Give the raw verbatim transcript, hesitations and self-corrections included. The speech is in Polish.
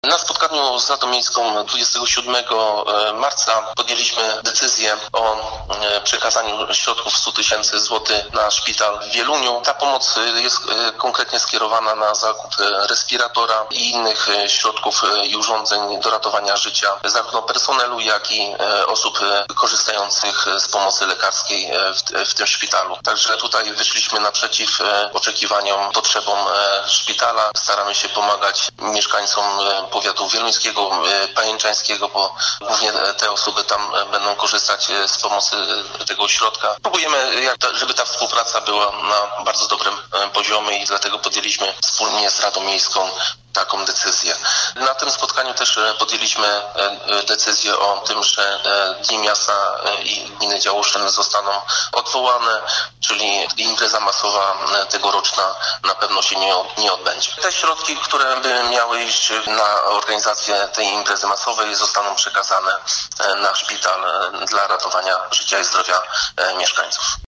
Na spotkaniu z Radą Miejską dwudziestego siódmego marca podjęliśmy decyzję o przekazaniu środków sto tysięcy złotych na szpital w Wieluniu. Ta pomoc jest konkretnie skierowana na zakup respiratora i innych środków i urządzeń do ratowania życia zarówno personelu, jak i osób korzystających z pomocy lekarskiej w, w tym szpitalu. Także tutaj wyszliśmy naprzeciw oczekiwaniom, potrzebom szpitala. Staramy się pomagać mieszkańcom powiatu wieluńskiego, pajęczańskiego, bo głównie te osoby tam będą korzystać z pomocy tego ośrodka. Próbujemy, żeby ta współpraca była na bardzo dobrym poziomie i dlatego podjęliśmy wspólnie z Radą Miejską taką decyzję. Na tym spotkaniu też podjęliśmy decyzję o tym, że Dni Miasta i Gminy Działoszyn zostaną odwołane, czyli impreza masowa tegoroczna na pewno się nie, nie odbędzie. Te środki, które by miały iść na organizację tej imprezy masowej, zostaną przekazane na szpital dla ratowania życia i zdrowia mieszkańców.